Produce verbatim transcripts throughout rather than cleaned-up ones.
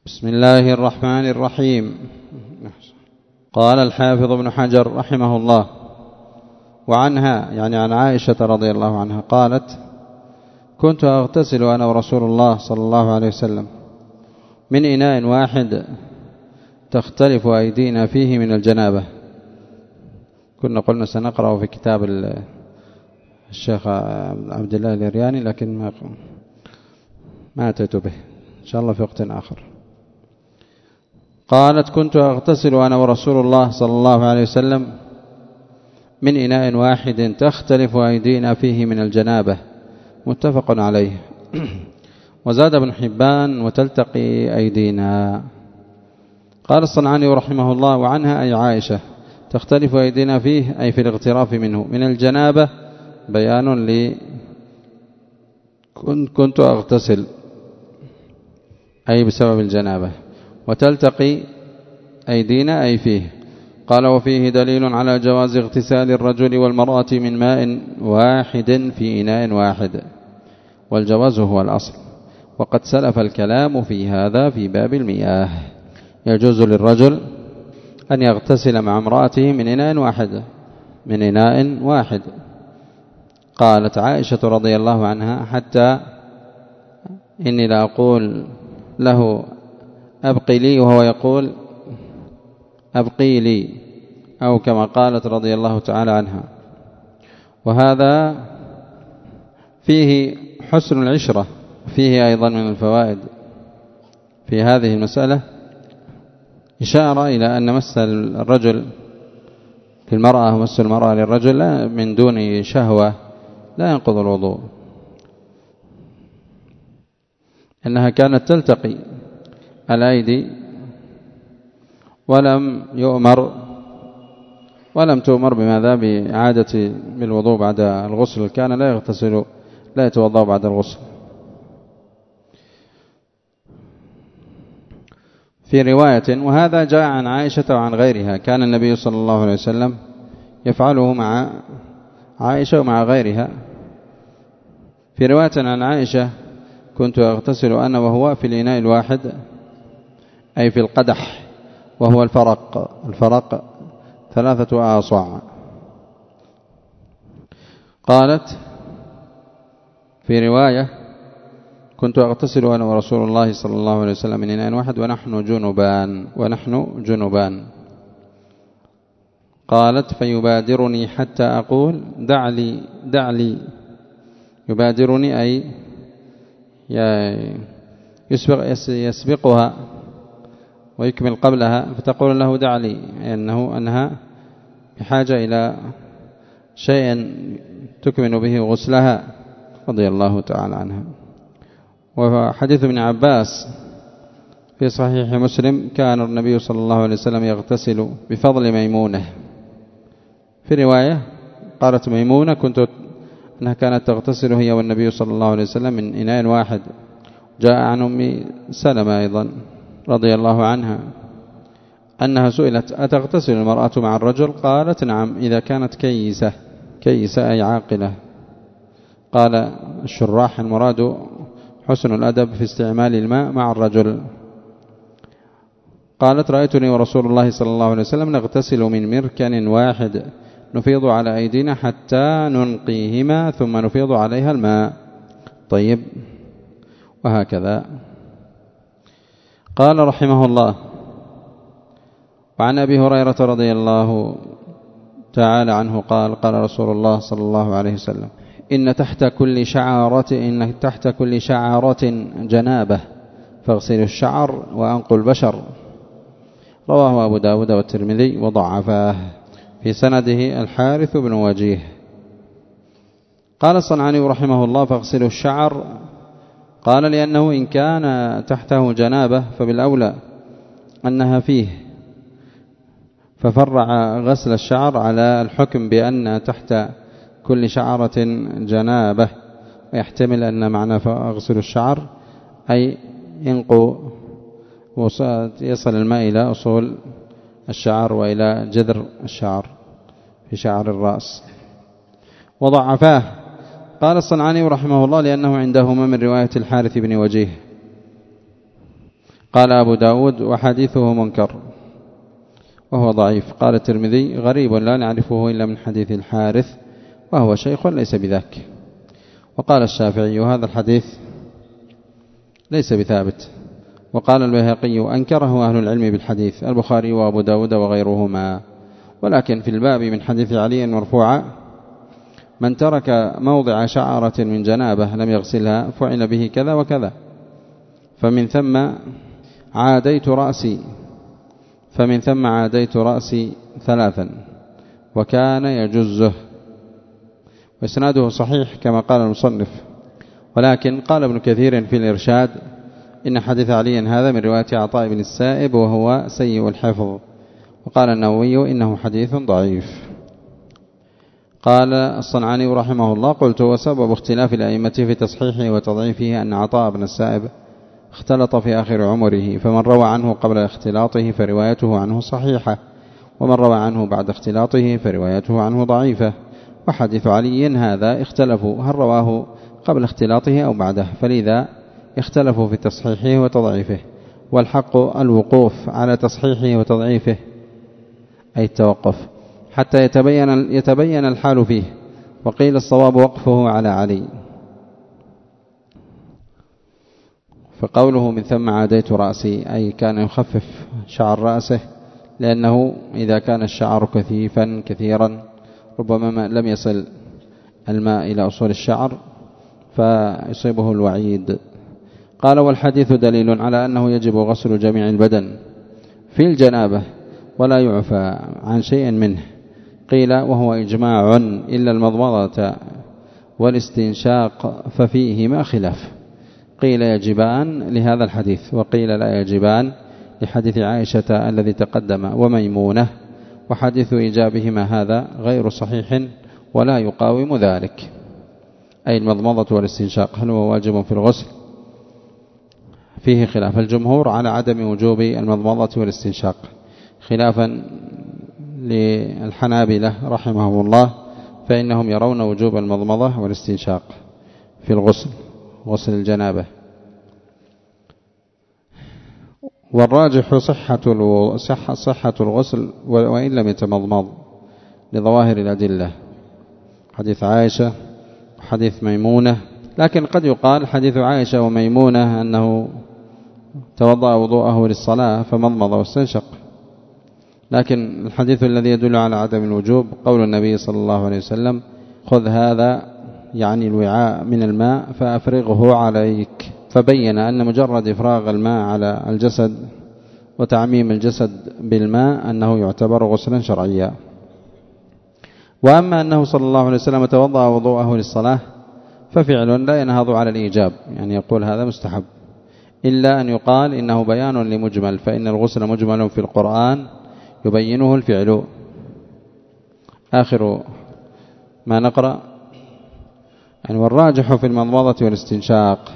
بسم الله الرحمن الرحيم. قال الحافظ ابن حجر رحمه الله: وعنها يعني عن عائشة رضي الله عنها قالت: كنت أغتسل أنا ورسول الله صلى الله عليه وسلم من إناء واحد تختلف أيدينا فيه من الجنابة. كنا قلنا سنقرأ في كتاب الشيخ عبد الله الهرياني لكن ما ما أتيت به، إن شاء الله في وقت آخر. قالت: كنت أغتسل أنا ورسول الله صلى الله عليه وسلم من إناء واحد تختلف أيدينا فيه من الجنابة، متفق عليه. وزاد ابن حبان: وتلتقي أيدينا. قال الصنعاني رحمه الله: وعنها أي عائشة تختلف أيدينا فيه أي في الاغتراف منه من الجنابة، بيان لي كنت أغتسل أي بسبب الجنابة، وتلتقي أيدينا أي فيه. قال: وفيه دليل على جواز اغتسال الرجل والمرأة من ماء واحد في إناء واحد، والجواز هو الأصل، وقد سلف الكلام في هذا في باب المياه. يجوز للرجل أن يغتسل مع امرأته من إناء واحد من إناء واحد. قالت عائشة رضي الله عنها: حتى إني لا أقول له أبقي لي وهو يقول أبقي لي، أو كما قالت رضي الله تعالى عنها. وهذا فيه حسن العشرة. فيه أيضا من الفوائد في هذه المسألة إشارة إلى أن مس الرجل للمرأة ومس المرأة للرجل لا من دون شهوة لا ينقض الوضوء، إنها كانت تلتقي الأيدي ولم يؤمر ولم تؤمر بماذا بإعادة بالوضوء بعد الغسل. كان لا يغتسل لا يتوضأ بعد الغسل. في رواية: وهذا جاء عن عائشة وعن غيرها، كان النبي صلى الله عليه وسلم يفعله مع عائشة ومع غيرها. في رواية عن عائشة: كنت أغتسل أنا وهو في الإناء الواحد أي في القدح، وهو الفرق الفرق ثلاثة آصاع. قالت في رواية: كنت أغتسل أنا ورسول الله صلى الله عليه وسلم من إناء واحد ونحن جنبان ونحن جنبان. قالت: فيبادرني حتى أقول دع لي دع لي. يبادرني أي يسبق يسبقها ويكمل قبلها، فتقول له دع لي، أنه أنها بحاجة إلى شيء تكمن به غسلها رضي الله تعالى عنها. وحديث ابن عباس في صحيح مسلم: كان النبي صلى الله عليه وسلم يغتسل بفضل ميمونة. في رواية قالت ميمونة: كنت أنها كانت تغتسل هي والنبي صلى الله عليه وسلم من إناء واحد. جاء عن أم سلمة أيضا رضي الله عنها أنها سئلت: أتغتسل المرأة مع الرجل؟ قالت: نعم، إذا كانت كيسة كيسة أي عاقلة. قال الشراح: المراد حسن الأدب في استعمال الماء مع الرجل. قالت: رأيتني ورسول الله صلى الله عليه وسلم نغتسل من مركن واحد نفيض على أيدينا حتى ننقيهما ثم نفيض عليها الماء. طيب، وهكذا. قال رحمه الله: وعن أبي هريرة رضي الله تعالى عنه قال: قال رسول الله صلى الله عليه وسلم: إن تحت كل شعرة إن تحت كل شعرة جنابة فاغسلوا الشعر وأنقوا البشر. رواه أبو داود والترمذي وضعفاه، في سنده الحارث بن وجيه. قال الصنعاني رحمه الله: فاغسلوا الشعر. قال: لأنه إن كان تحته جنابة فبالأولى أنها فيه، ففرع غسل الشعر على الحكم بأن تحت كل شعرة جنابة، ويحتمل أن معنى فاغسلوا الشعر أي ينقوا يصل الماء إلى أصول الشعر وإلى جذر الشعر في شعر الرأس. وضعفاه. قال الصنعاني رحمه الله: لأنه عندهما من رواية الحارث بن وجيه. قال أبو داود وحديثه منكر وهو ضعيف. قال الترمذي غريب لا نعرفه إلا من حديث الحارث وهو شيخ ليس بذاك. وقال الشافعي هذا الحديث ليس بثابت. وقال البيهقي أنكره أهل العلم بالحديث البخاري وأبو داود وغيرهما. ولكن في الباب من حديث علي مرفوعا من ترك موضع شعرة من جنابه لم يغسلها فعل به كذا وكذا، فمن ثم عاديت رأسي فمن ثم عاديت رأسي ثلاثا وكان يجزه. وإسناده صحيح كما قال المصنف. ولكن قال ابن كثير في الإرشاد إن حديث علي هذا من رواية عطاء بن السائب وهو سيء الحفظ. وقال النووي إنه حديث ضعيف. قال الصنعاني رحمه الله قلت وسبب اختلاف الأئمة في تصحيحه وتضعيفه أن عطاء بن السائب اختلط في آخر عمره، فمن روى عنه قبل اختلاطه فروايته عنه صحيحة، ومن روى عنه بعد اختلاطه فروايته عنه ضعيفة. وحديث علي هذا اختلفوا هل رواه قبل اختلاطه أو بعده، فلذا اختلفوا في تصحيحه وتضعيفه، والحق الوقوف على تصحيحه وتضعيفه أي التوقف حتى يتبين يتبين الحال فيه. وقيل الصواب وقفه على علي. فقوله من ثم عاديت رأسي أي كان يخفف شعر رأسه، لأنه إذا كان الشعر كثيفا كثيرا ربما لم يصل الماء إلى أصول الشعر فيصيبه الوعيد. قال والحديث دليل على أنه يجب غسل جميع البدن في الجنابة ولا يعفى عن شيء منه. قيل وهو إجماع إلا المضمضة والاستنشاق ففيهما خلاف. قيل يجبان لهذا الحديث وقيل لا يجبان لحديث عائشة الذي تقدم وميمونة، وحديث إيجابهما هذا غير صحيح ولا يقاوم ذلك. أي المضمضة والاستنشاق هل هو واجب في الغسل؟ فيه خلاف الجمهور على عدم وجوب المضمضة والاستنشاق، خلافا للحنابلة رحمهم الله فإنهم يرون وجوب المضمضة والاستنشاق في الغسل غسل الجنابة. والراجح صحة صحة الغسل وإن لم يتمضمض لظواهر الأدلة، حديث عائشة وحديث ميمونة. لكن قد يقال حديث عائشة وميمونة أنه توضأ وضوءه للصلاة فمضمض واستنشق، لكن الحديث الذي يدل على عدم الوجوب قول النبي صلى الله عليه وسلم خذ هذا يعني الوعاء من الماء فأفرغه عليك، فبين أن مجرد إفراغ الماء على الجسد وتعميم الجسد بالماء أنه يعتبر غسلا شرعيا. وأما أنه صلى الله عليه وسلم توضأ وضوءه للصلاة ففعل لا ينهض على الإيجاب، يعني يقول هذا مستحب، إلا أن يقال إنه بيان لمجمل، فإن الغسل مجمل في القرآن يبينه الفعل. آخر ما نقرأ يعني والراجح في المضمضة والاستنشاق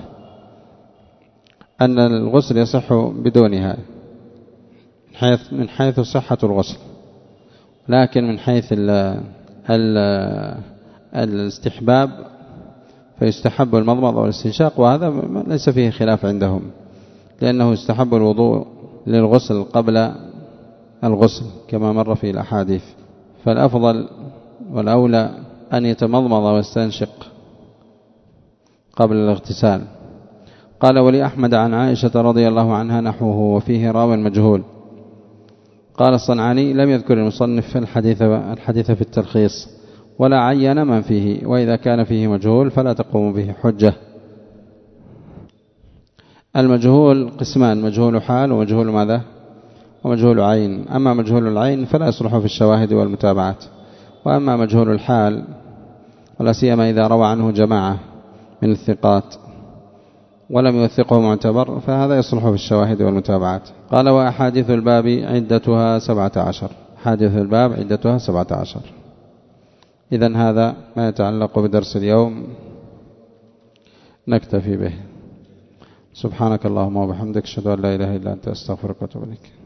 أن الغسل يصح بدونها من حيث, من حيث صحة الغسل، لكن من حيث ال ال الاستحباب فيستحب المضمضة والاستنشاق، وهذا ليس فيه خلاف عندهم، لأنه يستحب الوضوء للغسل قبل الغسل كما مر في الأحاديث، فالأفضل والأولى أن يتمضمض ويستنشق قبل الاغتسال. قال ولأحمد عن عائشة رضي الله عنها نحوه وفيه راو مجهول. قال الصنعاني لم يذكر المصنف الحديث, الحديث في التلخيص ولا عين من فيه، وإذا كان فيه مجهول فلا تقوم به حجة. المجهول قسمان، مجهول حال ومجهول ماذا ومجهول عين. أما مجهول العين فلا يصلح في الشواهد والمتابعات، وأما مجهول الحال ولا سيما إذا روى عنه جماعة من الثقات ولم يوثقه معتبر فهذا يصلح في الشواهد والمتابعات. قال وأحاديث الباب عدتها سبعة عشر، حادث الباب عدتها سبعة عشر. إذن هذا ما يتعلق بدرس اليوم، نكتفي به. سبحانك اللهم وبحمدك، أشهد أن لا إله إلا أنت، أستغفرك وأتوب إليك.